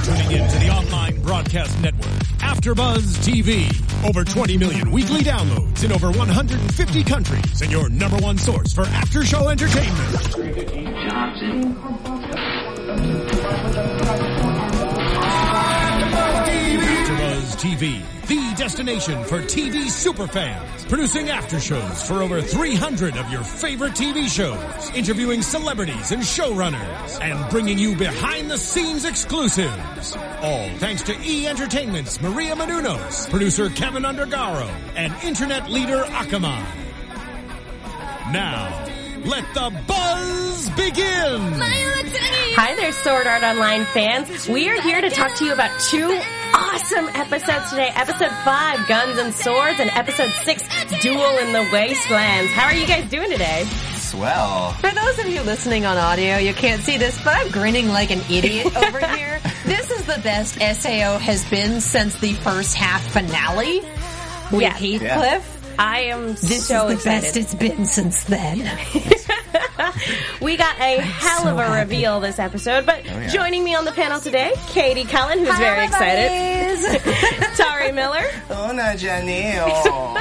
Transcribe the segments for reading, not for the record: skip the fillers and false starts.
tuning in to the online broadcast network, AfterBuzz TV. Over 20 million weekly downloads in over 150 countries, and your number one source for after-show entertainment. AfterBuzz TV, the destination for TV superfans, producing aftershows for over 300 of your favorite TV shows, interviewing celebrities and showrunners, and bringing you behind-the-scenes exclusives. All thanks to E! Entertainment's Maria Menounos, producer Kevin Undergaro, and internet leader Akamai. Now, let the buzz begin! Hi there, Sword Art Online fans. We are here to talk to you about two awesome episodes today. Episode 5, Guns and Swords, and Episode 6, Duel in the Wastelands. How are you guys doing today? Swell. For those of you listening on audio, you can't see this, but I'm grinning like an idiot over here. This is the best SAO has been since the first half finale with Heathcliff. Yeah. I am so excited. This is the best it's been since then. We got a hell of a reveal this episode, but joining me on the panel today, Katie Cullen, who's very excited. Tari Miller. Hola, Janelle.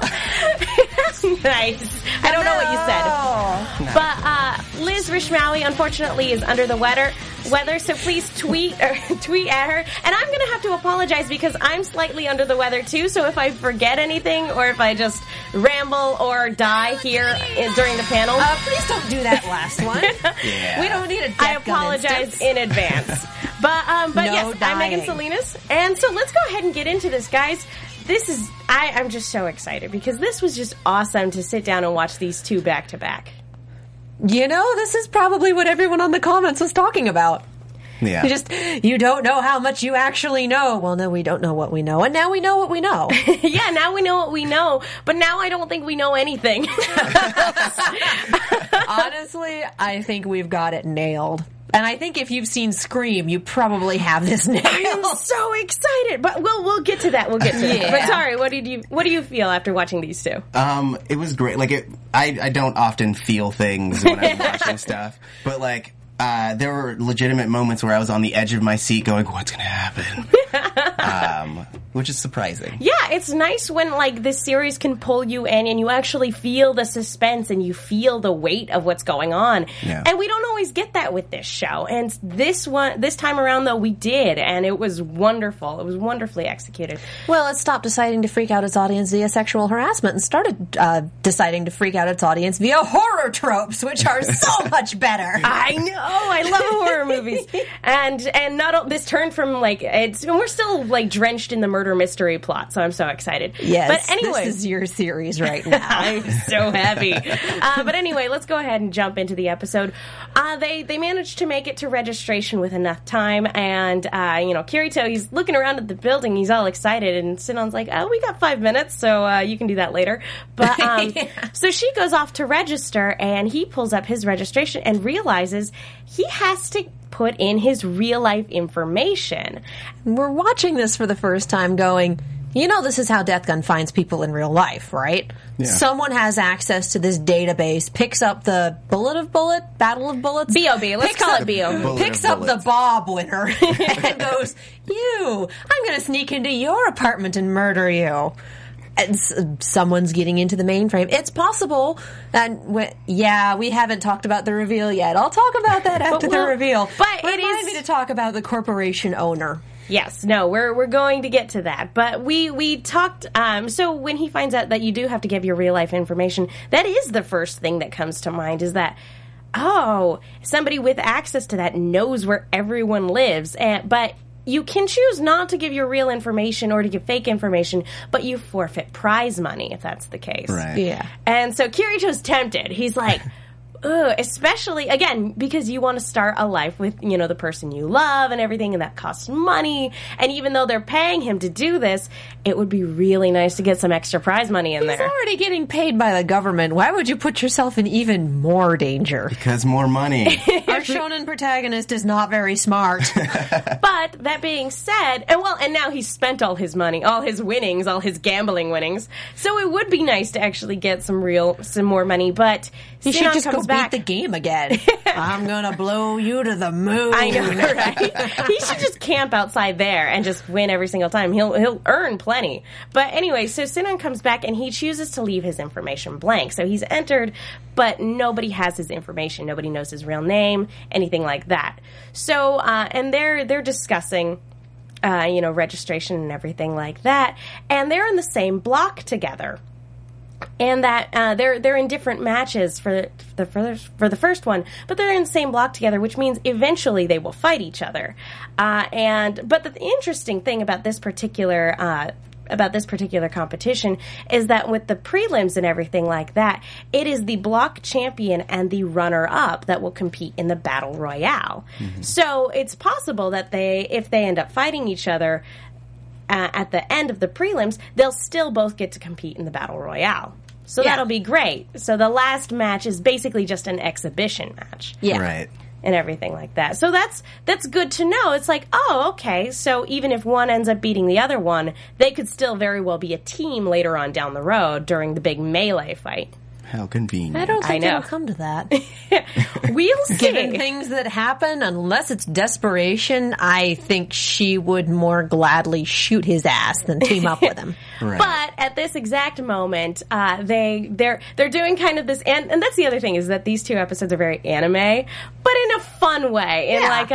Nice. I don't know what you said. But Liz Rishmawi, unfortunately, is under the weather, so please tweet at her. And I'm going to have to apologize because I'm slightly under the weather too, so if I forget anything or if I just ramble or die here during the panel. Please don't do that last one. Yeah. We don't need a death I apologize in advance. But yes, I'm Megan Salinas. And so let's go ahead and get into this, guys. I'm just so excited because this was just awesome to sit down and watch these two back to back. You know, this is probably what everyone on the comments was talking about. Yeah. You don't know how much you actually know. Well, no, we don't know what we know. And now we know what we know. Yeah, now we know what we know. But now I don't think we know anything. Honestly, I think we've got it nailed. And I think if you've seen Scream, you probably have this nailed. I'm so excited. But we'll get to that. Yeah. But Tari, what do you feel after watching these two? It was great. I don't often feel things when I'm watching stuff, but there were legitimate moments where I was on the edge of my seat going, what's going to happen? Which is surprising. Yeah, it's nice when, this series can pull you in and you actually feel the suspense and you feel the weight of what's going on. Yeah. And we don't always get that with this show. And this time around, though, we did. And it was wonderful. It was wonderfully executed. Well, it stopped deciding to freak out its audience via sexual harassment and started deciding to freak out its audience via horror tropes, which are so much better. I know. I love horror movies. And not this turned from we're still drenched in the murder mystery plot, so I'm so excited. Yes, but anyway, this is your series right now. I'm so happy. But anyway, let's go ahead and jump into the episode. They managed to make it to registration with enough time, and Kirito, he's looking around at the building, he's all excited, and Sinon's like, "Oh, we got 5 minutes, so you can do that later." But so she goes off to register, and he pulls up his registration and realizes he has to put in his real-life information. We're watching this for the first time going, this is how Death Gun finds people in real life, right? Yeah. Someone has access to this database, picks up the Battle of Bullets? B.O.B. Let's call it B.O.B. Picks up the Bob winner and goes, I'm going to sneak into your apartment and murder you. And someone's getting into the mainframe. It's possible. And we haven't talked about the reveal yet. I'll talk about that after the reveal. But remind me to talk about the corporation owner. Yes, no, we're going to get to that. But we talked, so when he finds out that you do have to give your real life information, that is the first thing that comes to mind is that, somebody with access to that knows where everyone lives. But you can choose not to give your real information or to give fake information, but you forfeit prize money if that's the case. Right. Yeah. And so Kirito's tempted. He's like, especially, again, because you want to start a life with, the person you love and everything, and that costs money. And even though they're paying him to do this, it would be really nice to get some extra prize money in there. He's already getting paid by the government. Why would you put yourself in even more danger? Because more money. Our shonen protagonist is not very smart. But that being said, and now he's spent all his money, all his winnings, all his gambling winnings. So it would be nice to actually get some more money. But He should Sinon just comes go back. beat the game again. I'm gonna blow you to the moon. I know, right? He should just camp outside there and just win every single time. He'll earn plenty. But anyway, so Sinon comes back and he chooses to leave his information blank. So he's entered, but nobody has his information. Nobody knows his real name, anything like that. So and they're discussing registration and everything like that, and they're in the same block together. And that they're in different matches for the first one, but they're in the same block together, which means eventually they will fight each other. But the interesting thing about this particular competition is that with the prelims and everything like that, it is the block champion and the runner-up that will compete in the battle royale. Mm-hmm. So it's possible that if they end up fighting each other at the end of the prelims, they'll still both get to compete in the battle royale. So that'll be great. So the last match is basically just an exhibition match. Yeah. Right. And everything like that. So that's good to know. It's like, oh, okay, so even if one ends up beating the other one, they could still very well be a team later on down the road during the big melee fight. How convenient. I don't think I know. it'll come to that. We'll see. Given things that happen, unless it's desperation, I think she would more gladly shoot his ass than team up with him. Right. But at this exact moment, they're doing kind of this, and that's the other thing is that these two episodes are very anime, but in a fun way,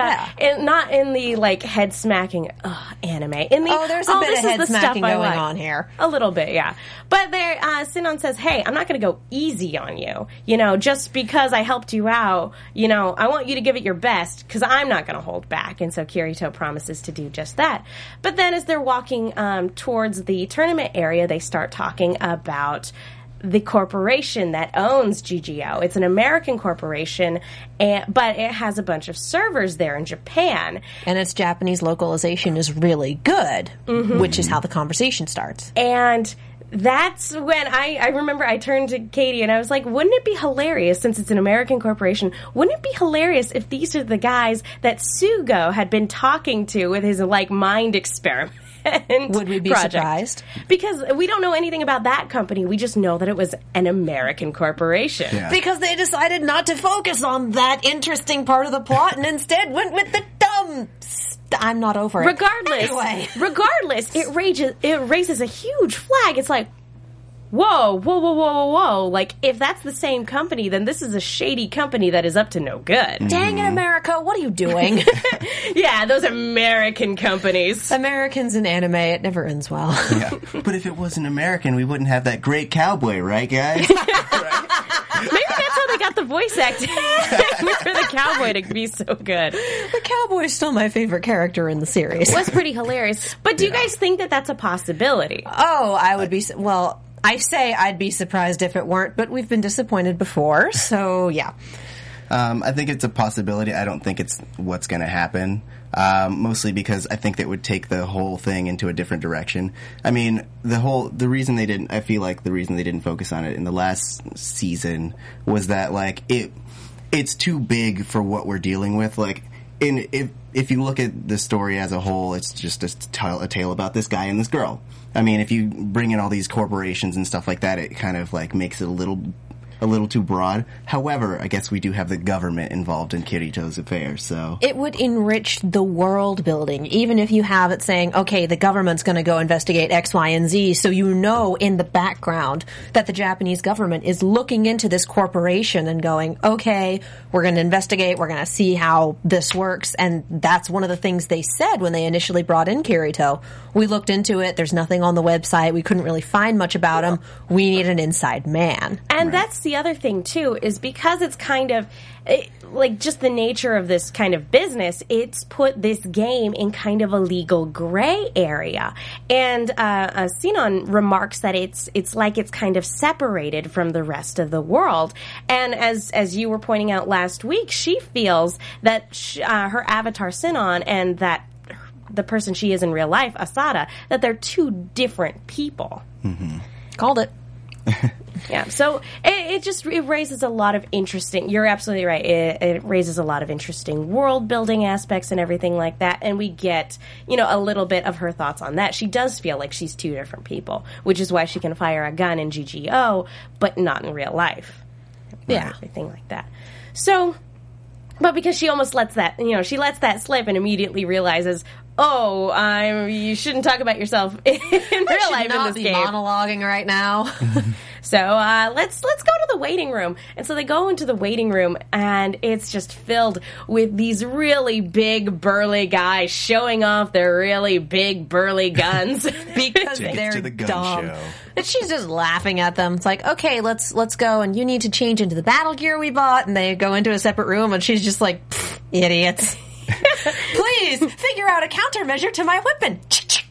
not in the like head smacking anime. In the there's a bit of head smacking going on here, a little bit, yeah. But there, Sinon says, "Hey, I'm not going to go easy on you. Just because I helped you out, I want you to give it your best because I'm not going to hold back." And so Kirito promises to do just that. But then as they're walking towards the tournament area, they start talking about the corporation that owns GGO. It's an American corporation, but it has a bunch of servers there in Japan. And its Japanese localization is really good, which is how the conversation starts. And that's when I remember I turned to Katie and I was like, wouldn't it be hilarious, since it's an American corporation, wouldn't it be hilarious if these are the guys that Sugo had been talking to with his mind experiment? Would we be surprised? Because we don't know anything about that company. We just know that it was an American corporation. Yeah. Because they decided not to focus on that interesting part of the plot and instead went with the dumb I'm not over it. Regardless, it raises a huge flag. It's like, whoa. Like, if that's the same company, then this is a shady company that is up to no good. Dang it, America, what are you doing? Yeah, those American companies. Americans in anime, it never ends well. Yeah. But if it wasn't American, we wouldn't have that great cowboy, right, guys? Maybe that's how they got the voice acting for the cowboy to be so good. The cowboy is still my favorite character in the series. It was pretty hilarious. But do you guys think that that's a possibility? Oh, I would be... Well, I say I'd be surprised if it weren't, but we've been disappointed before, so yeah. I think it's a possibility. I don't think it's what's going to happen. Mostly because I think that would take the whole thing into a different direction. I mean, the reason they didn't focus on it in the last season was that, it's too big for what we're dealing with. If you look at the story as a whole, it's just a tale about this guy and this girl. I mean, if you bring in all these corporations and stuff like that, it kind of makes it a little too broad. However, I guess we do have the government involved in Kirito's affairs, so... It would enrich the world building, even if you have it saying, okay, the government's going to go investigate X, Y, and Z, so you know in the background that the Japanese government is looking into this corporation and going, okay, we're going to investigate, we're going to see how this works, and that's one of the things they said when they initially brought in Kirito. We looked into it, there's nothing on the website, we couldn't really find much about him, we need an inside man. And that's the other thing, too, is because it's kind of, just the nature of this kind of business, it's put this game in kind of a legal gray area. And Sinon remarks that it's kind of separated from the rest of the world. And as you were pointing out last week, she feels that her avatar Sinon and that the person she is in real life, Asada, that they're two different people. Mm-hmm. Called it. Yeah, so it raises a lot of interesting. You're absolutely right. It raises a lot of interesting world building aspects and everything like that. And we get a little bit of her thoughts on that. She does feel like she's two different people, which is why she can fire a gun in GGO, but not in real life. Yeah, everything like that. So, but because she almost lets that she lets that slip and immediately realizes, you shouldn't talk about yourself in real life in this game. Monologuing right now. So let's go to the waiting room. And so they go into the waiting room, and it's just filled with these really big, burly guys showing off their really big, burly guns because they're to the gun dumb. show. And she's just laughing at them. It's like, okay, let's go, and you need to change into the battle gear we bought. And they go into a separate room, and she's just like, idiots. Please figure out a countermeasure to my weapon.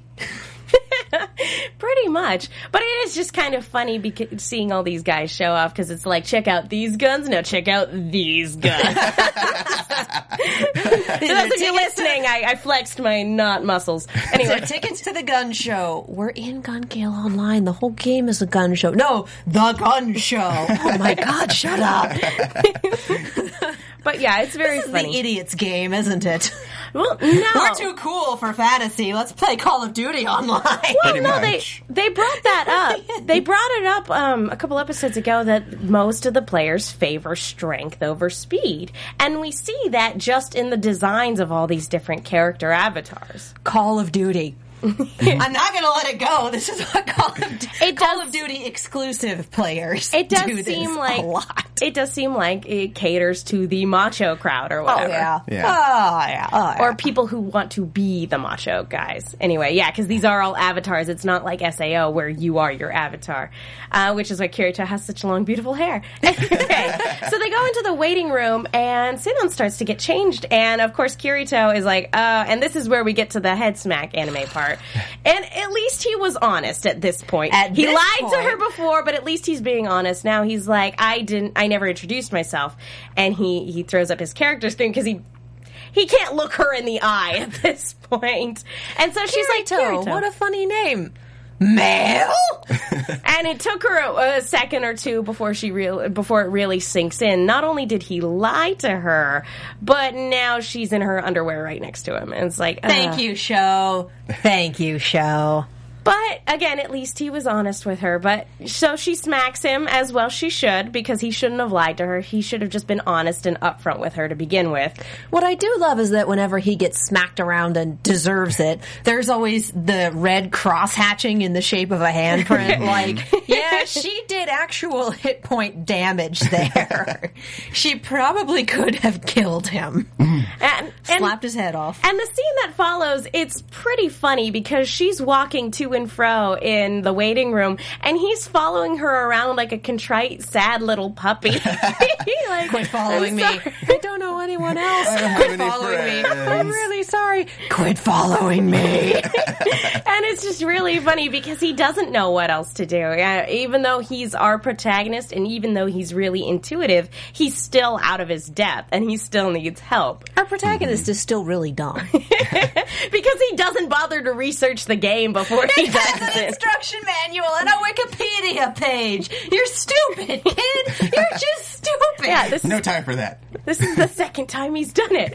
Pretty much. But it is just kind of funny seeing all these guys show off, because it's like, check out these guns, now check out these guns. For those of you listening, I flexed my not muscles. Anyway. So tickets to the gun show. We're in Gun Gale Online. The whole game is a gun show. No, the gun show. Oh my God, shut up. But yeah, it's very funny. This is the idiot's game, isn't it? Well, no. We're too cool for fantasy. Let's play Call of Duty online. Well, no, they brought that up. They brought it up a couple episodes ago that most of the players favor strength over speed. And we see that just in the designs of all these different character avatars. Call of Duty. I'm not going to let it go. This is what Call of Duty exclusive players It does do seem this like a lot. It does seem like it caters to the macho crowd or whatever. Oh yeah. Or people who want to be the macho guys. Anyway, yeah, because these are all avatars. It's not like SAO where you are your avatar, which is why Kirito has such long, beautiful hair. Okay, so they go into the waiting room, and Sinon starts to get changed, and of course Kirito is like, and this is where we get to the head smack anime part. And at least he was honest at this point. He lied to her before, but at least he's being honest. Now he's like, I never introduced myself. And he throws up his character screen because he can't look her in the eye at this point. And so she's like, Kirito. What a funny name. Male? And it took her a second or two before before it really sinks in. Not only did he lie to her, but now she's in her underwear right next to him. And it's like, Thank you, show. Thank you, show. But, again, at least he was honest with her. But so she smacks him, as well she should, because he shouldn't have lied to her. He should have just been honest and upfront with her to begin with. What I do love is that whenever he gets smacked around and deserves it, there's always the red cross hatching in the shape of a handprint. Like, yeah, she did actual hit point damage there. She probably could have killed him. And slapped his head off. And the scene that follows, it's pretty funny because she's walking to and fro in the waiting room, and he's following her around like a contrite, sad little puppy. Like, quit following me. I don't know anyone else. Quit following me. I'm really sorry. Quit following me. And it's just really funny because he doesn't know what else to do. Even though he's our protagonist, and even though he's really intuitive, he's still out of his depth, and he still needs help. Our protagonist is still really dumb. Because he doesn't bother to research the game before he does an instruction manual and a Wikipedia page. You're stupid, kid. You're just stupid. Yeah, no time for that. This is the second time he's done it.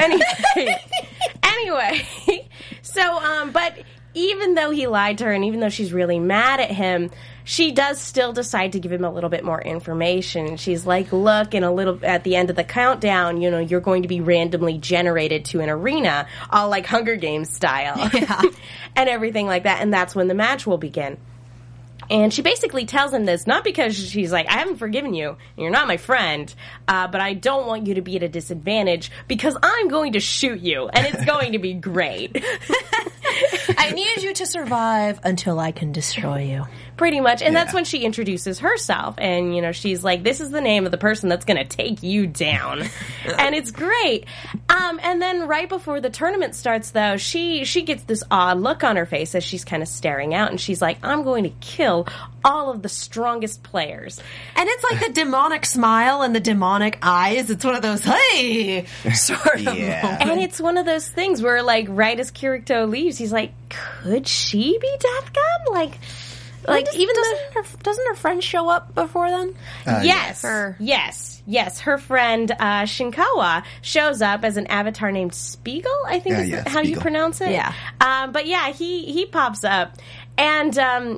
Anyway, so, but even though he lied to her and even though she's really mad at him, she does still decide to give him a little bit more information. She's like, look, at the end of the countdown, you're going to be randomly generated to an arena, all like Hunger Games style. Yeah. And everything like that. And that's when the match will begin. And she basically tells him this, not because she's like, I haven't forgiven you, and you're not my friend, but I don't want you to be at a disadvantage because I'm going to shoot you, and it's going to be great. I need you to survive until I can destroy you. Pretty much. And that's when she introduces herself. And, she's like, this is the name of the person that's going to take you down. And it's great. And then right before the tournament starts, though, she gets this odd look on her face as she's kind of staring out. And she's like, I'm going to kill all of the strongest players. And it's like the demonic smile and the demonic eyes. It's one of those, hey, sort of moments. And it's one of those things where, like, right as Kirito leaves, he's like, could she be Death Gun? Like, Like, doesn't her friend show up before then? Yes. Yes. Her friend, Shinkawa, shows up as an avatar named Spiegel, I think is how you pronounce it. Yeah. But yeah, he pops up. And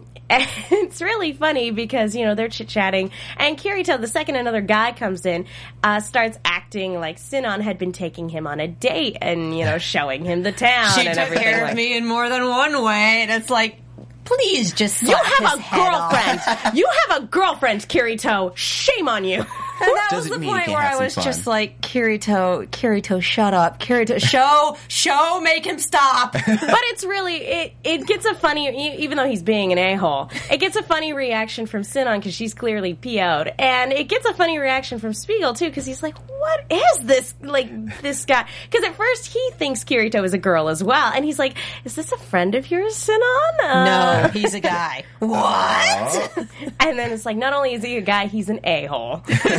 it's really funny because, they're chit-chatting. And Kirito, the second another guy comes in, starts acting like Sinon had been taking him on a date and, showing him the town She and took everything. care of me in more than one way. And it's like, please just You slap have his a head girlfriend. off. You have a girlfriend, Kirito. Shame on you. And that was Doesn't the mean you point can't where have I some was fun. just like, Kirito, shut up. Kirito, show, make him stop. But it's really, it gets a funny, even though he's being an a-hole, it gets a funny reaction from Sinon because she's clearly PO'd. And it gets a funny reaction from Spiegel, too, because he's like, what is this, this guy? Because at first he thinks Kirito is a girl as well. And he's like, is this a friend of yours, Sinon? No, he's a guy. What? And then it's like, not only is he a guy, he's an a-hole.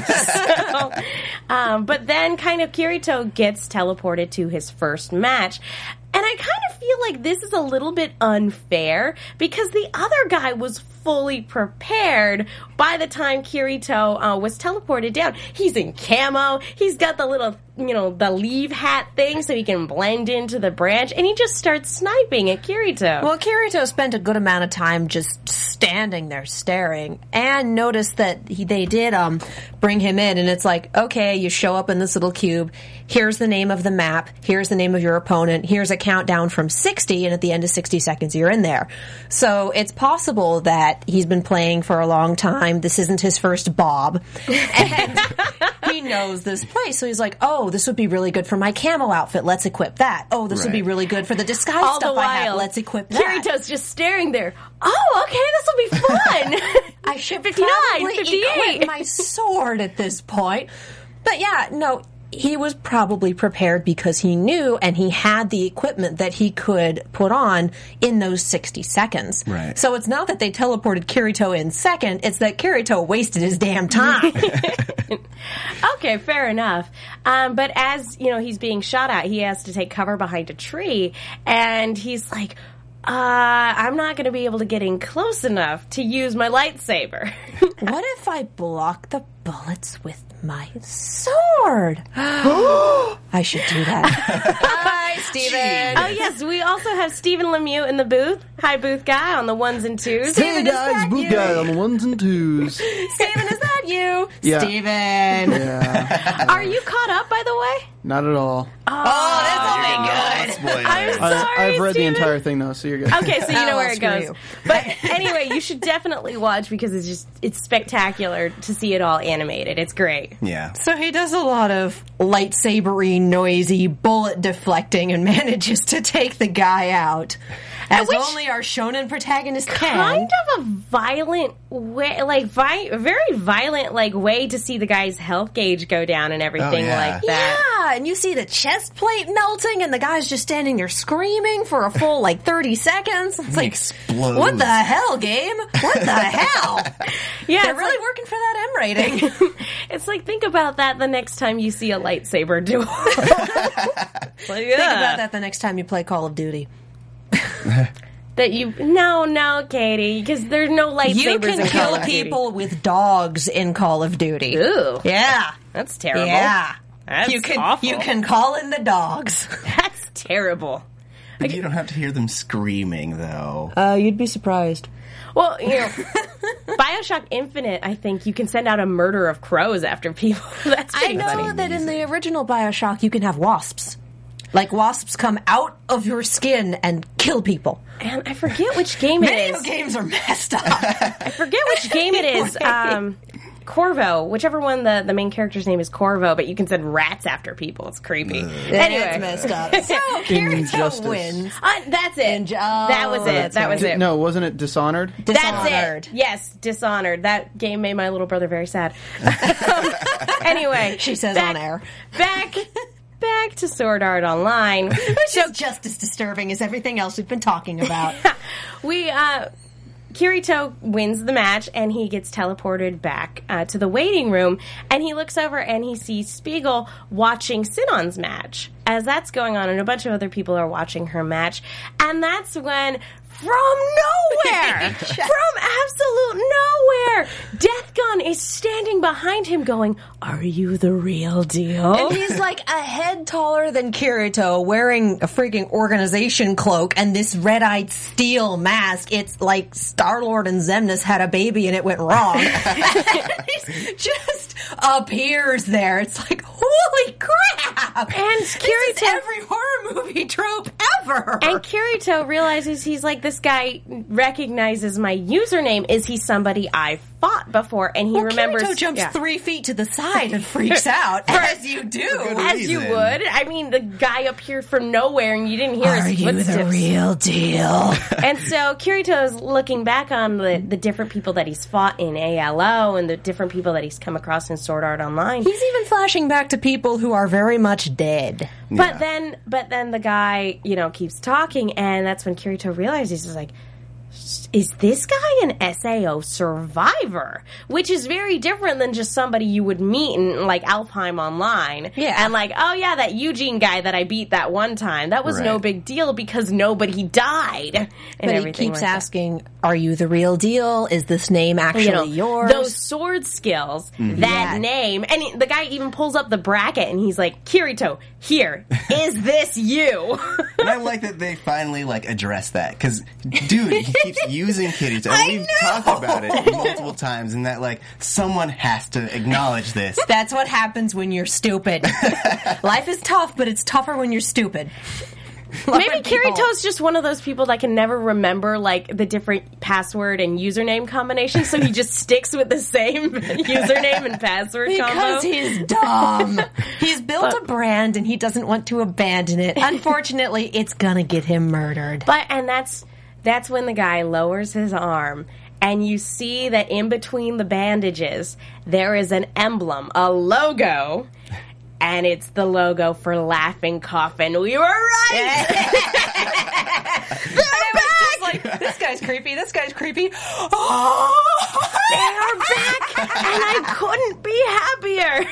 So, but then kind of Kirito gets teleported to his first match. And I kind of feel like this is a little bit unfair because the other guy was fully prepared by the time Kirito was teleported down. He's in camo. He's got the little, the leaf hat thing so he can blend into the branch. And he just starts sniping at Kirito. Well, Kirito spent a good amount of time just standing there staring and noticed that they did bring him in. And it's like, okay, you show up in this little cube. Here's the name of the map. Here's the name of your opponent. Here's a countdown from 60. And at the end of 60 seconds, you're in there. So it's possible that he's been playing for a long time. This isn't his first Bob. And he knows this place. So he's like, oh, this would be really good for my camo outfit. Let's equip that. Oh, this would be really good for the disguise All stuff the while, I have. Let's equip that. Kirito's just staring there. Oh, okay, this will be fun. I should 59, probably 58. equip my sword at this point. But yeah, no, he was probably prepared because he knew and he had the equipment that he could put on in those 60 seconds. Right. So it's not that they teleported Kirito in second, it's that Kirito wasted his damn time. Okay, fair enough. But as, he's being shot at, he has to take cover behind a tree, and he's like, I'm not going to be able to get in close enough to use my lightsaber. What if I block the bullets with my sword? I should do that. Hi, Steven. Oh, yes, we also have Stephen Lemieux in the booth. Hi, booth guy on the ones and twos. Hey guys, Boot Guy on the ones and twos. Steven, is that you? Yeah. Steven. Yeah, Are you caught up, by the way? not at all. Oh, that's only good. I'm sorry, I've read Steven. the entire thing though, so you're good. Okay, so you know where it screw goes. you. But anyway, you should definitely watch because it's spectacular to see it all animated. It's great. Yeah. So he does a lot of lightsabery, noisy, bullet deflecting and manages to take the guy out. As Which- only our shonen protagonist can. Kind of a violent way, very violent, way to see the guy's health gauge go down and everything yeah. like that. Yeah, and you see the chest plate melting and the guy's just standing there screaming for a full 30 seconds. It's like, explodes. what the hell, game? What the hell? Yeah, They're it's really like- working for that M rating. It's like, think about that the next time you see a lightsaber duel. Think about that the next time you play Call of Duty. No, Katie, because there's no lightsabers You can in Call kill of Duty. people with dogs in Call of Duty. Ooh, Yeah. that's terrible. Yeah. That's awful. You can call in the dogs. That's terrible. But you don't have to hear them screaming, though. You'd be surprised. Well, BioShock Infinite, I think you can send out a murder of crows after people. That's I pretty know funny. that in the original BioShock you can have wasps. Like wasps come out of your skin and kill people. And I forget which game it Video is. games are messed up. I forget which game it is. Corvo, whichever one the main character's name is Corvo, but you can send rats after people. It's creepy. Anyway, It's messed up. So Kirito Injustice. wins. that's it. That was it. That was it. No, wasn't it Dishonored? That's Dishonored. it. Yes, Dishonored. That game made my little brother very sad. Anyway, She says back- on air. Back to Sword Art Online. Which is just as disturbing as everything else we've been talking about. Kirito wins the match, and he gets teleported back to the waiting room, and he looks over and he sees Spiegel watching Sinon's match. As that's going on, and a bunch of other people are watching her match, and that's when from nowhere. From absolute nowhere. Death Gun is standing behind him going, "Are you the real deal?" And he's like a head taller than Kirito, wearing a freaking organization cloak and this red-eyed steel mask. It's like Star-Lord and Xemnas had a baby and it went wrong. He just appears there. It's like, holy crap! And This is every horror movie trope ever. And Kirito realizes, he's like, this guy recognizes my username. Is he somebody I fought before? And he remembers. Kirito jumps 3 feet to the side and freaks out, as you do. As you would. I mean, the guy appeared from nowhere and you didn't hear his footsteps. Are you the real deal? And so Kirito is looking back on the different people that he's fought in ALO and the different people that he's come across in Sword Art Online. He's even flashing back to people who are very much dead. But then the guy, keeps talking, and that's when Kirito realizes, he's like, is this guy an SAO survivor? Which is very different than just somebody you would meet in, like, Alfheim Online. Yeah. And like, oh yeah, that Eugene guy that I beat that one time. That was no big deal because nobody died. And but he everything keeps like asking, are you the real deal? Is this name actually yours? Those sword skills, that name. And the guy even pulls up the bracket and he's like, Kirito, here, is this you? And I like that they finally, address that. Because, dude, he keeps using Kirito. We've talked about it multiple times, and that, someone has to acknowledge this. That's what happens when you're stupid. Life is tough, but it's tougher when you're stupid. Maybe Kirito's just one of those people that can never remember, the different password and username combinations, so he just sticks with the same username and password combo. Because he's dumb. He's built a brand, and he doesn't want to abandon it. Unfortunately, it's gonna get him murdered. And that's when the guy lowers his arm, and you see that in between the bandages, there is an emblem, a logo, and it's the logo for Laughing Coffin. We were right! They're back! This guy's creepy, this guy's creepy. Oh! They're back! And I couldn't be happier!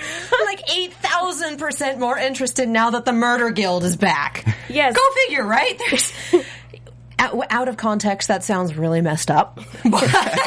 I'm 8,000% more interested now that the Murder Guild is back. Yes. Go figure, right? There's... Out of context, that sounds really messed up. But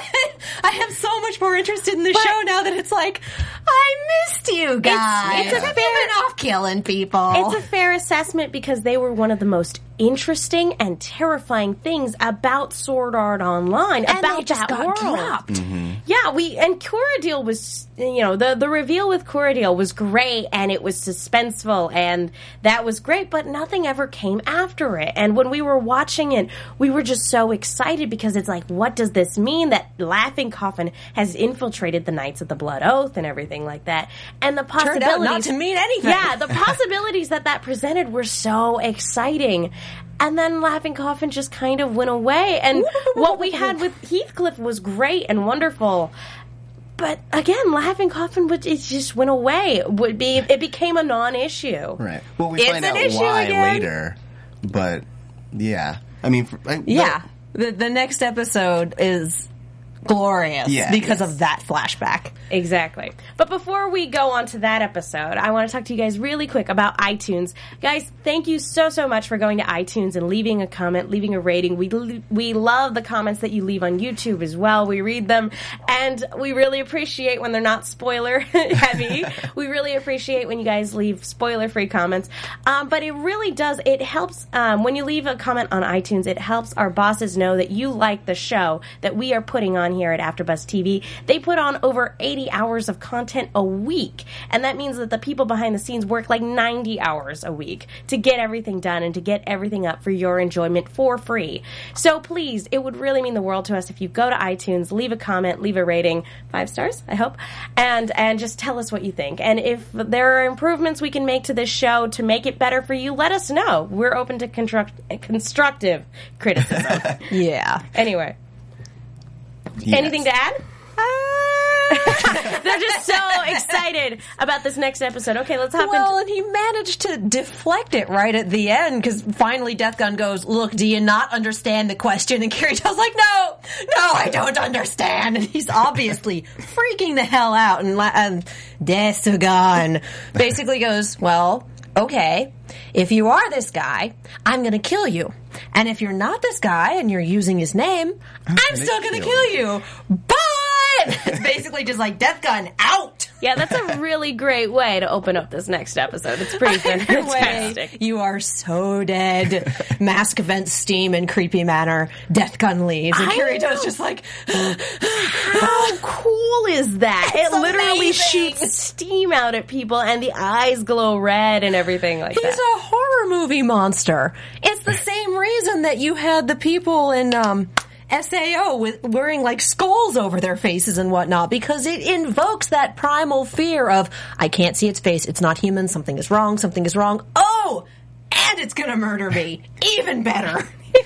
I am so much more interested in the show now that it's like, I missed you guys. It's a I've been off killing people. It's a fair assessment because they were one of the most interesting and terrifying things about Sword Art Online, and about they just that got world. dropped. Mm-hmm. Yeah, and Kuradil was, the reveal with Kuradil was great, and it was suspenseful, and that was great, but nothing ever came after it. And when we were watching it, we were just so excited because it's like, what does this mean that Laughing Coffin has infiltrated the Knights of the Blood Oath and everything like that? And the possibilities... Turned out not to mean anything. Yeah, the possibilities that presented were so exciting. And then Laughing Coffin just kind of went away. And what we had with Heathcliff was great and wonderful. But again, Laughing Coffin, it just went away. It became a non-issue. Right. Well, we find out why later. But, yeah. I mean... The next episode is glorious because of that flashback. Exactly. But before we go on to that episode, I want to talk to you guys really quick about iTunes. Guys, thank you so much for going to iTunes and leaving a comment, leaving a rating. We love the comments that you leave on YouTube as well. We read them, and we really appreciate when they're not spoiler heavy. We really appreciate when you guys leave spoiler-free comments. But it really does. It helps when you leave a comment on iTunes. It helps our bosses know that you like the show that we are putting on here at AfterBuzz TV. They put on over 80 hours of content a week, and that means that the people behind the scenes work 90 hours a week to get everything done and to get everything up for your enjoyment for free. So please, it would really mean the world to us if you go to iTunes, leave a comment, leave a rating, 5 stars, I hope, and just tell us what you think. And if there are improvements we can make to this show to make it better for you, let us know. We're open to constructive criticism. Yeah. Anyway. Yes. Anything to add? They're just so excited about this next episode. Okay, let's hop Well, and he managed to deflect it right at the end because finally Death Gun goes, look, do you not understand the question? And Kirito's like, no, I don't understand. And he's obviously freaking the hell out. And Death Gun basically goes, well, okay, if you are this guy, I'm going to kill you. And if you're not this guy and you're using his name, I'm still going to kill you. But it's basically just like Death Gun out. Yeah, that's a really great way to open up this next episode. It's pretty fantastic. You are so dead. Mask vents steam in creepy manner. Death Gun leaves. And Kirito's just like... How cool is that? It's it literally amazing. shoots steam out at people and the eyes glow red and everything like He's that. a horror movie monster. It's the same reason that you had the people in SAO with wearing like skulls over their faces and whatnot, because it invokes that primal fear of, I can't see its face, it's not human, something is wrong. Oh, and it's gonna murder me. Even better.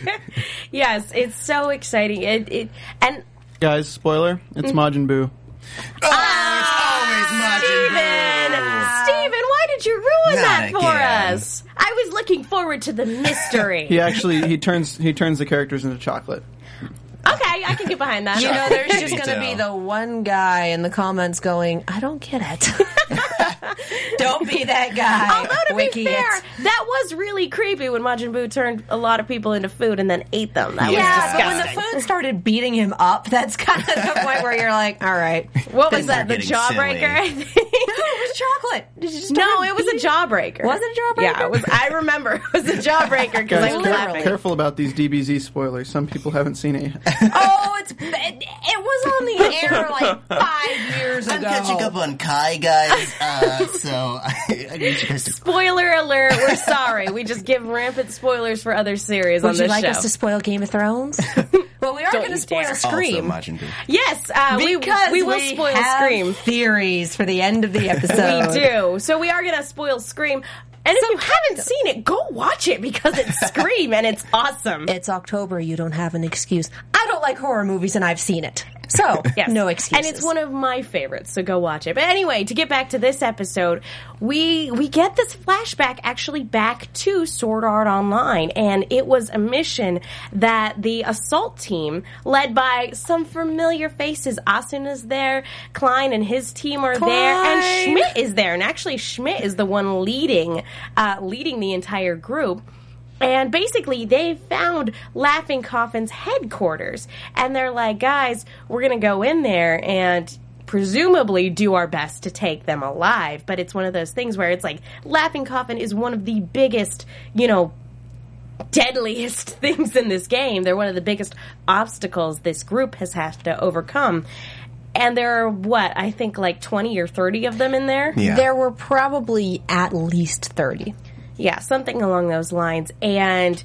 Yes, it's so exciting. And Guys, spoiler, it's Majin Buu. It's always Majin Buu. Steven, why did you ruin Not that for again. us? I was looking forward to the mystery. He turns the characters into chocolate. Okay, I can get behind that. You know, there's just Kirito. going to be the one guy in the comments going, I don't get it. Don't be that guy. Although, to Wiki be fair, it. that was really creepy when Majin Buu turned a lot of people into food and then ate them. That Yeah, was but when disgusting. the food started beating him up, that's kind of the point where you're like, all right. What was Things that? are The getting jawbreaker? silly. I think. It was chocolate. No, it was a jawbreaker. Was it a jawbreaker? Yeah, it was. I remember it was a jawbreaker because I Guys, was literally. laughing. careful about these DBZ spoilers. Some people haven't seen it yet. Oh, it was on the air like 5 years ago. I'm catching up on Kai, guys. So I need you guys to. Spoiler alert! We're sorry. We just give rampant spoilers for other series on Would you this like show. us to spoil Game of Thrones? Well, we are Don't going to you spoil dare. Scream. Also Majin Buu. Yes, Because we will spoil have Scream. theories for the end of the episode. We do. So we are going to spoil Scream. And if you haven't seen it, go watch it because it's Scream and it's awesome. It's October. You don't have an excuse. I don't like horror movies, and I've seen it. So, Yes. no excuses. And it's one of my favorites, so go watch it. But anyway, to get back to this episode, we get this flashback actually back to Sword Art Online, and it was a mission that the assault team, led by some familiar faces, Asuna is there, Klein and his team are there, and Schmidt is there. And actually, Schmidt is the one leading the entire group. And basically, they found Laughing Coffin's headquarters. And they're like, guys, we're going to go in there and presumably do our best to take them alive. But it's one of those things where it's like, Laughing Coffin is one of the biggest, deadliest things in this game. They're one of the biggest obstacles this group has had to overcome. And there are, I think like 20 or 30 of them in there? Yeah. There were probably at least 30. Yeah, something along those lines. And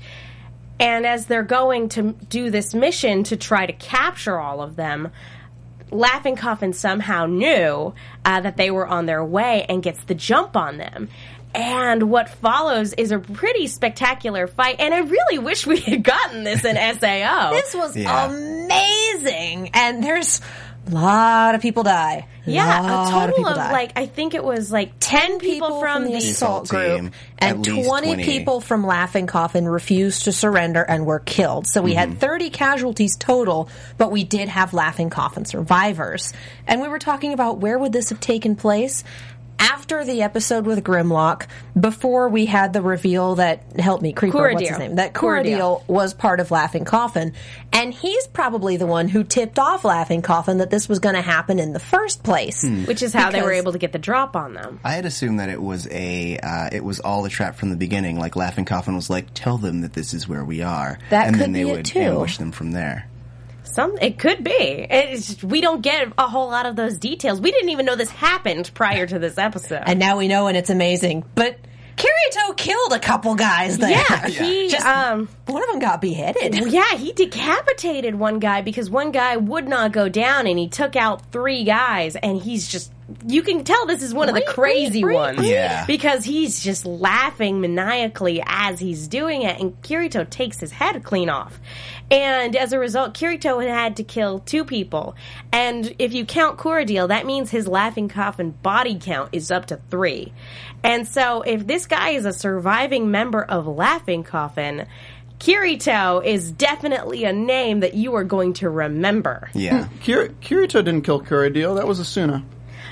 as they're going to do this mission to try to capture all of them, Laughing Coffin somehow knew that they were on their way and gets the jump on them. And what follows is a pretty spectacular fight. And I really wish we had gotten this in SAO. This was Yeah. amazing. And there's a lot of people die. Yeah, a Lot total people of die. I think it was 10 people from the assault assault group, team, and at least 20 people from Laughing Coffin refused to surrender and were killed. So we had 30 casualties total, but we did have Laughing Coffin survivors. And we were talking about where would this have taken place? After the episode with Grimlock, before we had the reveal that, help me, Creeper, what's his Corradil. name? That Corradil. Corradil was part of Laughing Coffin. And he's probably the one who tipped off Laughing Coffin that this was going to happen in the first place. Which is how they were Because- able to get the drop on them. I had assumed that it was it was all a trap from the beginning. Like Laughing Coffin was like, tell them that this is where we are, That and could then they be it, would too. ambush them from there. It could be. It's just, we don't get a whole lot of those details. We didn't even know this happened prior to this episode. And now we know, and it's amazing. But Kirito killed a couple guys there. yeah, he Just, one of them got beheaded. yeah, he decapitated one guy because one guy would not go down, and he took out 3 guys, and he's just. You can tell this is one of the crazy ones. Yeah. Because he's just laughing maniacally as he's doing it, and Kirito takes his head clean off. And as a result, Kirito had to kill 2 people. And if you count Corradil, that means his Laughing Coffin body count is up to 3. And so if this guy is a surviving member of Laughing Coffin, Kirito is definitely a name that you are going to remember. Yeah. Kirito didn't kill Corradil. That was Asuna.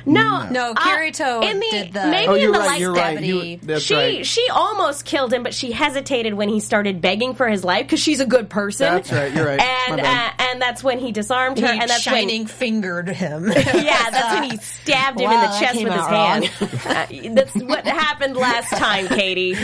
No, Kirito did the... maybe Oh, in you're the right. light You're right. gravity. That's right. She almost killed him, but she hesitated when he started begging for his life because she's a good person. That's right. You're right. And My bad. and that's when he disarmed her, He and that's shining fingered him. yeah, that's when he stabbed him Wow, in the that chest came with his out hand. That's what happened last time, Katie.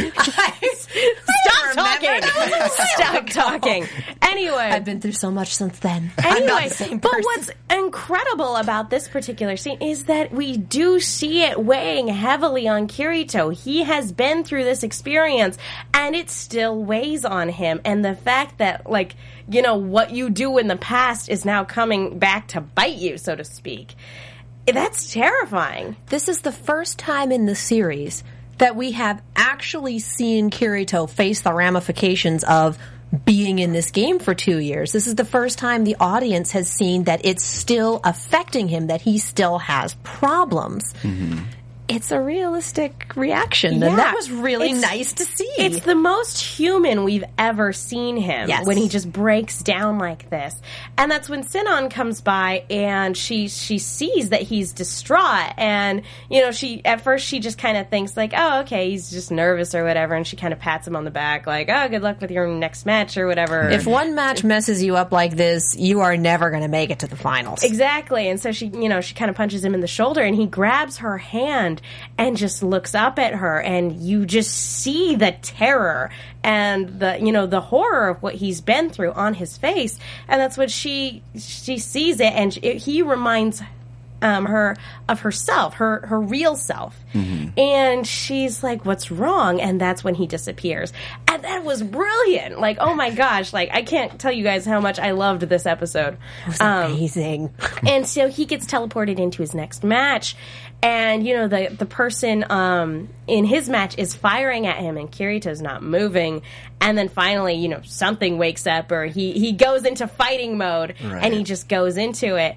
Stop talking. Stop talking. Anyway, I've been through so much since then. I'm not Anyway, the same but person. what's incredible about this particular scene is that we do see it weighing heavily on Kirito. He has been through this experience, and it still weighs on him. And the fact that, like, you know, what you do in the past is now coming back to bite you, so to speak. That's terrifying. This is the first time in the series that we have actually seen Kirito face the ramifications of being in this game for 2 years. This is the first time the audience has seen that it's still affecting him, that he still has problems. It's a realistic reaction, and that was really nice to see. It's the most human we've ever seen him when he just breaks down like this. And that's when Sinon comes by and she sees that he's distraught, and you know, at first she just kind of thinks like, oh, okay, he's just nervous or whatever, and she kind of pats him on the back like, oh, good luck with your next match or whatever. If one match messes you up like this, you are never going to make it to the finals. Exactly. And so she kind of punches him in the shoulder, and he grabs her hand and just looks up at her, and you just see the terror and the horror of what he's been through on his face. And that's when she sees it, and he reminds her of herself, her real self. And she's like, what's wrong? And that's when he disappears. And that was brilliant. Like, oh my gosh, like, I can't tell you guys how much I loved this episode. It was amazing. And so he gets teleported into his next match, and you know, the person in his match is firing at him, and Kirito's not moving. And then finally, you know, something wakes up, or he goes into fighting mode, and he just goes into it.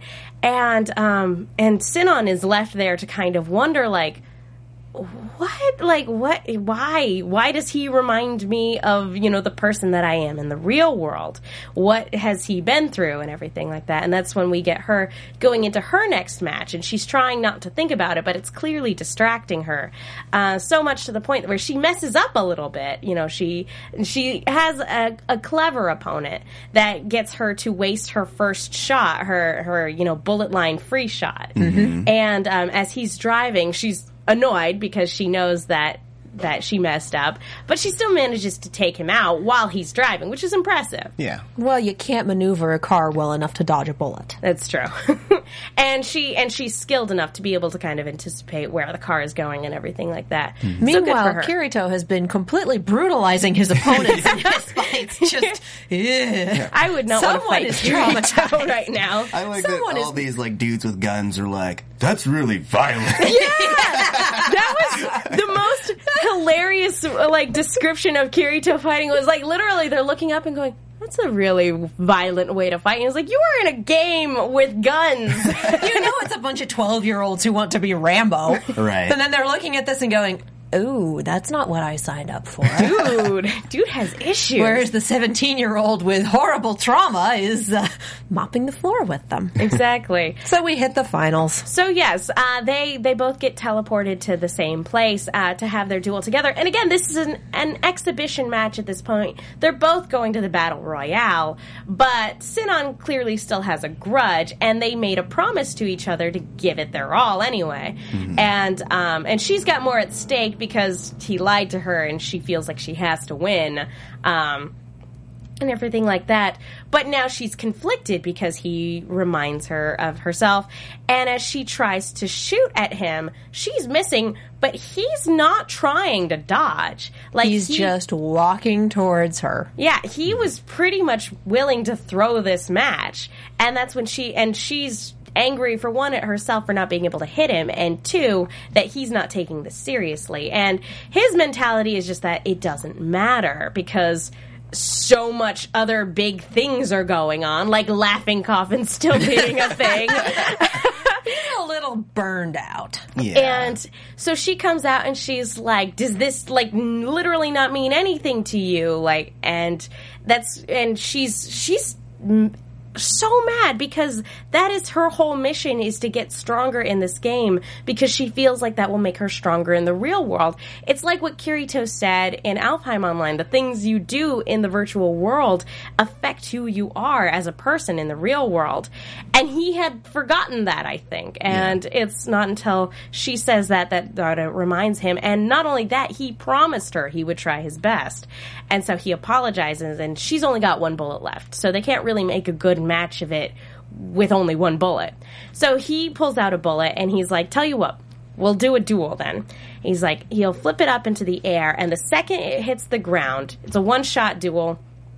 And Sinon is left there to kind of wonder, like, what? Like, what? Why does he remind me of, you know, the person that I am in the real world? What has he been through and everything like that? And that's when we get her going into her next match, and she's trying not to think about it, but it's clearly distracting her. So much to the point where she messes up a little bit. You know, she has a clever opponent that gets her to waste her first shot, her you know, bullet line free shot. And as he's driving, she's annoyed because she knows that she messed up, but she still manages to take him out while he's driving, which is impressive. Yeah. Well, you can't maneuver a car well enough to dodge a bullet. That's true. and she's skilled enough to be able to kind of anticipate where the car is going and everything like that. So good for Meanwhile, her. Kirito has been completely brutalizing his opponents in his fights. Just, I would not want to Someone fight is Kirito traumatized. right now. I like Someone that all is- these like dudes with guns are like, that's really violent. That was the most hilarious like description of Kirito fighting. Was like literally they're looking up and going, that's a really violent way to fight. And it's like, you are in a game with guns. You know, it's a bunch of 12-year-olds who want to be Rambo. Right. And then they're looking at this and going, ooh, that's not what I signed up for. Dude has issues. Whereas the 17-year-old with horrible trauma is mopping the floor with them. Exactly. So we hit the finals. So yes, they both get teleported to the same place to have their duel together. And again, this is an exhibition match at this point. They're both going to the Battle Royale, but Sinon clearly still has a grudge, and they made a promise to each other to give it their all anyway. And she's got more at stake because he lied to her, and she feels like she has to win. And everything like that. But now she's conflicted because he reminds her of herself. And as she tries to shoot at him, she's missing, but he's not trying to dodge. Like He's just walking towards her. yeah, he was pretty much willing to throw this match. And that's when she's angry, for one, at herself for not being able to hit him, and two, that he's not taking this seriously. And his mentality is just that it doesn't matter because so much other big things are going on, like Laughing Coffin still being a thing. A little burned out. Yeah. And so she comes out and she's like, does this like literally not mean anything to you? Like, and she's so mad because that is her whole mission, is to get stronger in this game because she feels like that will make her stronger in the real world. It's like what Kirito said in Alfheim Online. The things you do in the virtual world affect who you are as a person in the real world. And he had forgotten that, I think. And it's not until she says that it reminds him. And not only that, he promised her he would try his best. And so he apologizes, and she's only got one bullet left. So they can't really make a good match of it with only one bullet. So he pulls out a bullet, and he's like, tell you what, we'll do a duel then. He's like, he'll flip it up into the air, and the second it hits the ground, it's a one-shot duel.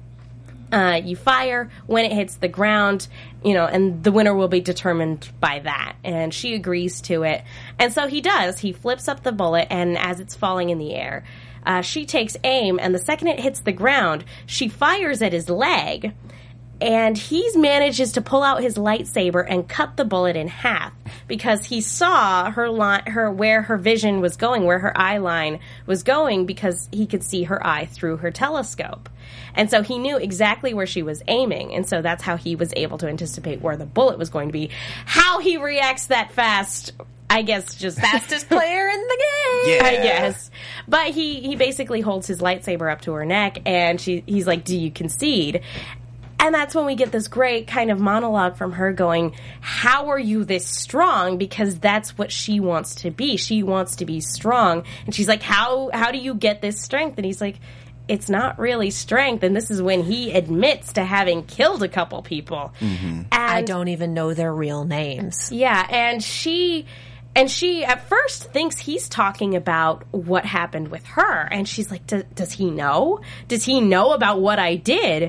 You fire when it hits the ground, and the winner will be determined by that. And she agrees to it. And so he does. He flips up the bullet, and as it's falling in the air, she takes aim, and the second it hits the ground, she fires at his leg, and he manages to pull out his lightsaber and cut the bullet in half because he saw where her vision was going, where her eye line was going, because he could see her eye through her telescope. And so he knew exactly where she was aiming, and so that's how he was able to anticipate where the bullet was going to be. How he reacts that fast, I guess, just fastest player in the game. I guess. But he basically holds his lightsaber up to her neck, and he's like, do you concede? And that's when we get this great kind of monologue from her going, how are you this strong? Because that's what she wants to be. She wants to be strong. And she's like, how do you get this strength? And he's like, it's not really strength. And this is when he admits to having killed a couple people. Mm-hmm. And I don't even know their real names. Yeah, and she at first thinks he's talking about what happened with her. And she's like, does he know? Does he know about what I did?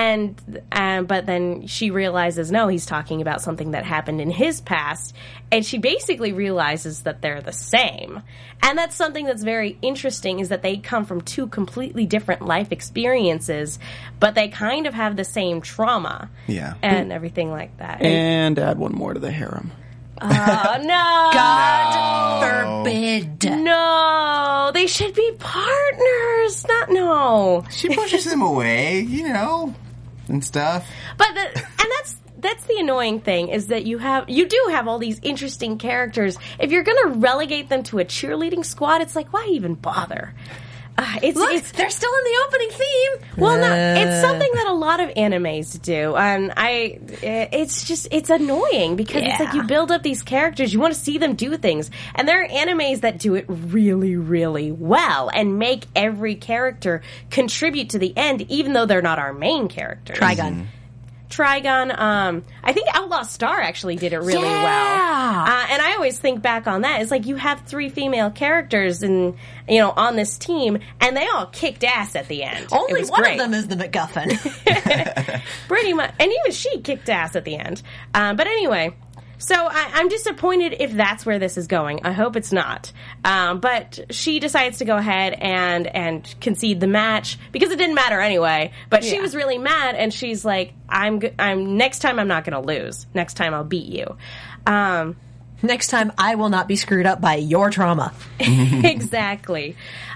But then she realizes, no, he's talking about something that happened in his past. And she basically realizes that they're the same. And that's something that's very interesting, is that they come from two completely different life experiences, but they kind of have the same trauma. Yeah. And everything like that. And add one more to the harem. Oh, no. God forbid. No. They should be partners. No. She pushes him away, and stuff. But that's the annoying thing, is that you do have all these interesting characters. If you're going to relegate them to a cheerleading squad, it's like, why even bother? Look, they're still in the opening theme. Well, no, it's something that a lot of animes do, and it's annoying because it's like you build up these characters, you want to see them do things, and there are animes that do it really, really well and make every character contribute to the end, even though they're not our main characters. Trigun. I think Outlaw Star actually did it really well. And I always think back on that. It's like you have 3 female characters on this team, and they all kicked ass at the end. Only one great. of them is the MacGuffin. Pretty much. And even she kicked ass at the end. But anyway, so I'm disappointed if that's where this is going. I hope it's not. But she decides to go ahead and concede the match because it didn't matter anyway. But she was really mad, and she's like, "I'm next time I'm not going to lose. Next time I'll beat you." Next time I will not be screwed up by your trauma. Exactly.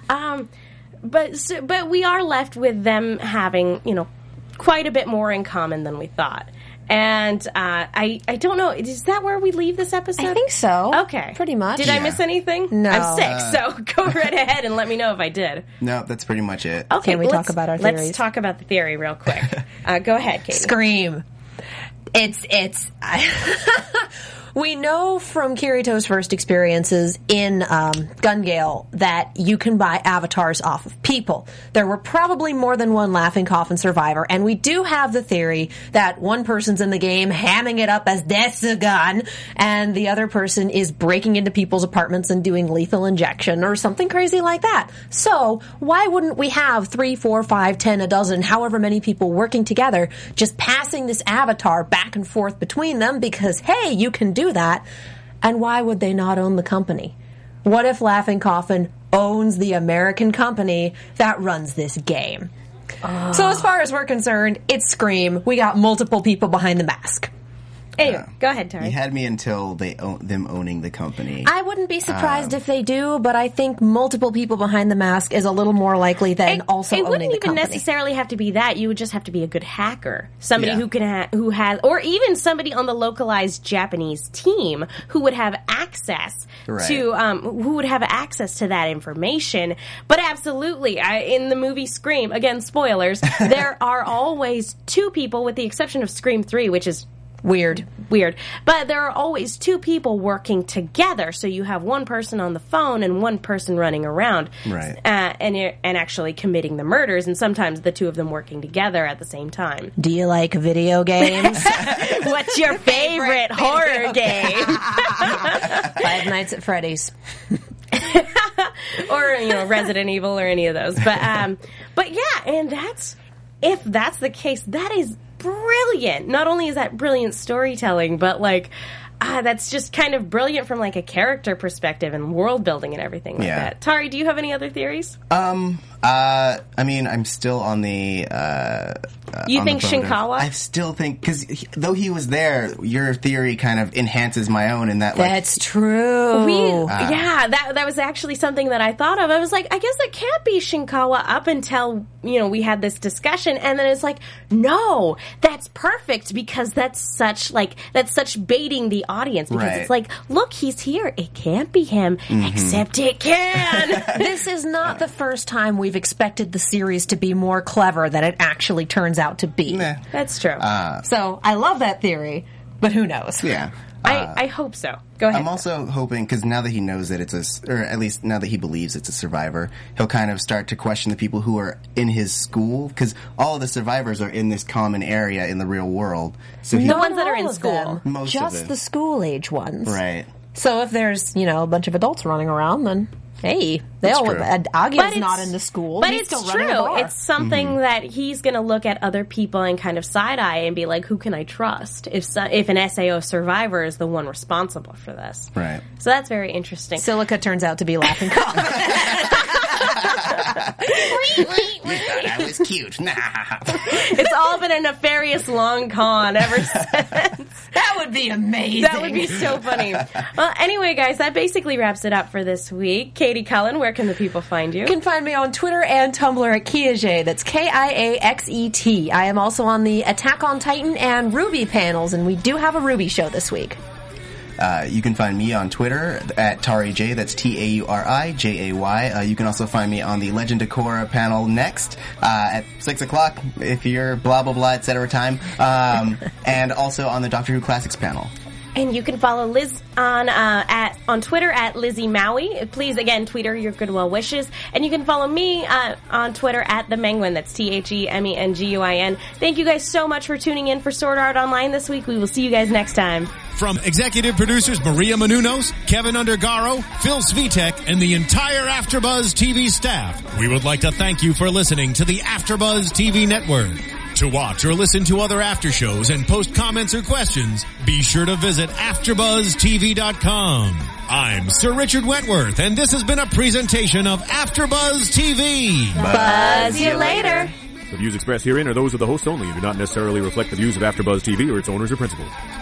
But we are left with them having quite a bit more in common than we thought. And I don't know. Is that where we leave this episode? I think so. Okay. Pretty much. Did I miss anything? No. I'm sick, so go right ahead and let me know if I did. No, that's pretty much it. Okay, Can we talk about our theories? Let's talk about the theory real quick. Go ahead, Katie. Scream. We know from Kirito's first experiences in Gun Gale that you can buy avatars off of people. There were probably more than one Laughing Coffin survivor, and we do have the theory that one person's in the game hamming it up as Desugan, and the other person is breaking into people's apartments and doing lethal injection or something crazy like that. So why wouldn't we have 3, 4, 5, 10, a dozen, however many people working together, just passing this avatar back and forth between them because, hey, you can do that. And why would they not own the company? What if Laughing Coffin owns the American company that runs this game? So as far as we're concerned, it's Scream. We got multiple people behind the mask. Anyway, go ahead, Tari. You had me until them owning the company. I wouldn't be surprised if they do, but I think multiple people behind the mask is a little more likely than also it owning the wouldn't even company. necessarily have to be that. You would just have to be a good hacker, somebody Yeah. who has, or even somebody on the localized Japanese team who would have access Right. to that information. But absolutely, in the movie Scream, again, spoilers, there are always two people, with the exception of Scream 3, which is Weird. But there are always two people working together. So you have one person on the phone and one person running around. Right. And actually committing the murders, and sometimes the two of them working together at the same time. Do you like video games? What's your favorite horror game? Five Nights at Freddy's. Or, Resident Evil or any of those. But yeah, and if that's the case, that is brilliant. Not only is that brilliant storytelling, but that's just kind of brilliant from a character perspective and world building and everything like that. Tari, do you have any other theories? I mean, I'm still on the. You on think the boat of- Shinkawa? I still think because though he was there, your theory kind of enhances my own in that. That's true. That was actually something that I thought of. I was like, I guess it can't be Shinkawa up until we had this discussion, and then it's like, no, that's perfect because that's such baiting the audience because Right. it's like, look, he's here. It can't be him, except it can. This is not the first time we've expected the series to be more clever than it actually turns out to be. Meh. That's true. So I love that theory, but who knows? Yeah. I hope so. Go ahead. I'm also hoping, because now that he knows that or at least now that he believes it's a survivor, he'll kind of start to question the people who are in his school, because all of the survivors are in this common area in the real world. So The ones that are all in of school. them, Most of just them. the school age ones. Right. So if there's, a bunch of adults running around, then hey, That's true. Agi's not in the school. But He's it's still running a true. bar. It's something that he's going to look at other people and kind of side eye and be like, "Who can I trust?" If an SAO survivor is the one responsible for this, Right. So that's very interesting. Silica turns out to be Laughing Cock. You thought I was cute. Nah. It's all been a nefarious long con ever since. That would be amazing. That would be so funny. Well, anyway, guys, that basically wraps it up for this week. Katie Cullen, where can the people find you? You can find me on Twitter and Tumblr at Kiaxet. That's Kiaxet. I am also on the Attack on Titan and Ruby panels, and we do have a Ruby show this week. You can find me on Twitter at TariJ, that's TAURIJAY. You can also find me on the Legend of Korra panel next at 6 o'clock if you're blah blah blah etc. time. And also on the Doctor Who Classics panel. And you can follow Liz on Twitter at Lizzie Maui. Please, again, tweet her your good well wishes. And you can follow me on Twitter at The Menguin. That's TheMenguin. Thank you guys so much for tuning in for Sword Art Online this week. We will see you guys next time. From executive producers Maria Menounos, Kevin Undergaro, Phil Svitek, and the entire AfterBuzz TV staff, we would like to thank you for listening to the AfterBuzz TV network. To watch or listen to other after shows and post comments or questions, be sure to visit AfterBuzzTV.com. I'm Sir Richard Wentworth, and this has been a presentation of AfterBuzz TV. Buzz you later. The views expressed herein are those of the host only and do not necessarily reflect the views of AfterBuzz TV or its owners or principals.